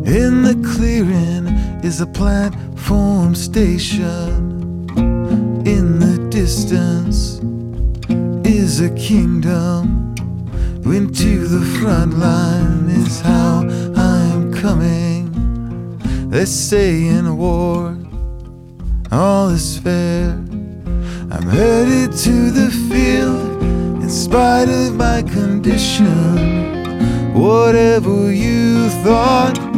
In the clearing is a platform station. In the distance is a kingdom. Into the front line is how I'm coming. They say in a war all is fair. I'm headed to the field in spite of my condition. Whatever you thought